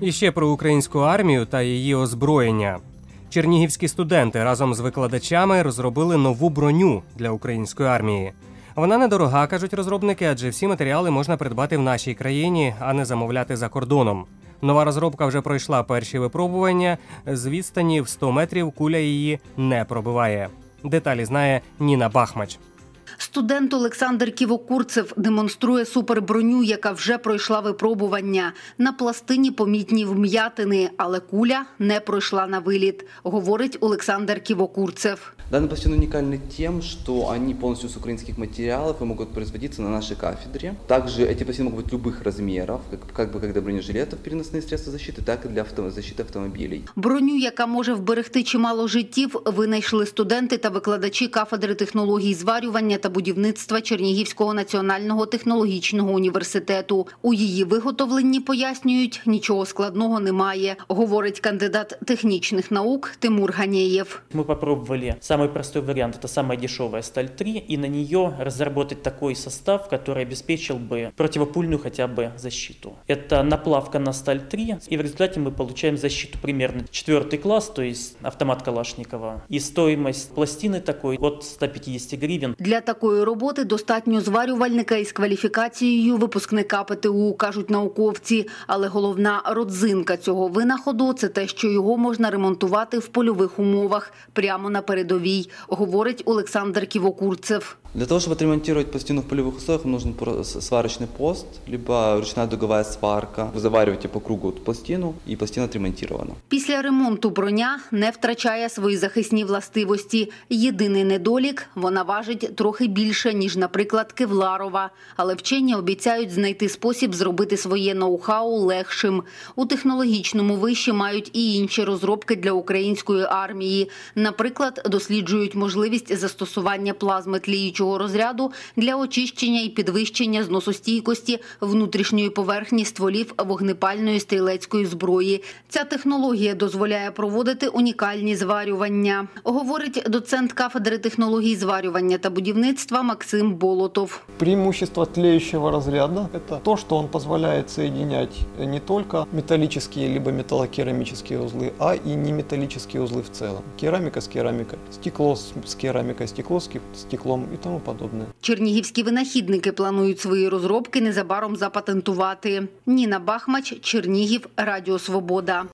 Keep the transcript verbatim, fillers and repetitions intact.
І ще про українську армію та її озброєння. Чернігівські студенти разом з викладачами розробили нову броню для української армії. Вона недорога, кажуть розробники, адже всі матеріали можна придбати в нашій країні, а не замовляти за кордоном. Нова розробка вже пройшла перші випробування. З відстані в сто метрів куля її не пробиває. Деталі знає Ніна Бахмач. Студент Олександр Ківокурцев демонструє суперброню, яка вже пройшла випробування. На пластині помітні вм'ятини, але куля не пройшла на виліт, говорить Олександр Ківокурцев. Данные пластины уникальны тем, что они полностью с украинских материалов и могут производиться на нашей кафедре. Также эти пластины могут быть любых размеров, как, как бы как для бронежилетов, переносные средства защиты, так и для авто, защиты автомобилей. Броню, яка може вберегти чимало життів, винайшли студенти та викладачі кафедри технологій зварювання та будівництва Чернігівського національного технологічного університету. У її виготовленні, пояснюють, нічого складного немає, говорить кандидат технічних наук Тимур Ганеєв. Ми попробували самый простой вариант – это самая дешевая сталь три, и на нее разработать такой состав, который обеспечил бы противопульную хотя бы защиту. Это наплавка на сталь три, и в результате мы получаем защиту примерно четвертый класс, то есть автомат Калашникова. И стоимость пластины такой от ста пятидесяти гривен. Для такої роботи достатньо зварювальника із кваліфікацією випускника ПТУ, кажуть науковці. Але головна родзинка цього винаходу – це те, що його можна ремонтувати в польових умовах, прямо на передовій, говорить Олександр Ківокурцев. Для того, чтобы отремонтировать пластину в полевых условиях, нужен сварочный пост, либо ручная дуговая сварка. Вы завариваете по кругу пластину, и пластина отремонтирована. Після ремонту броня не втрачає свої захисні властивості. Єдиний недолік – вона важить трохи більше, ніж, наприклад, кевларова. Але вчені обіцяють знайти спосіб зробити своє ноу-хау легшим. У технологічному виші мають і інші розробки для української армії. Наприклад, досліджують можливість застосування плазми тліючого розряду для очищення і підвищення зносостійкості внутрішньої поверхні стволів вогнепальної стрілецької зброї. Ця технологія дозволяє проводити унікальні зварювання, говорить доцент кафедри технологій зварювання та будівництва Максим Болотов. Преимущество тлеющего разряда – это то, что он позволяет соединять не только металлические либо металлокерамические узлы, а и неметаллические узлы в целом. Керамика с керамикой, стекло с керамикой, стекло с стеклом и тому подобное. Чернігівські винахідники планують свої розробки незабаром запатентувати. Ніна Бахмач, Чернігів, Радіо Свобода.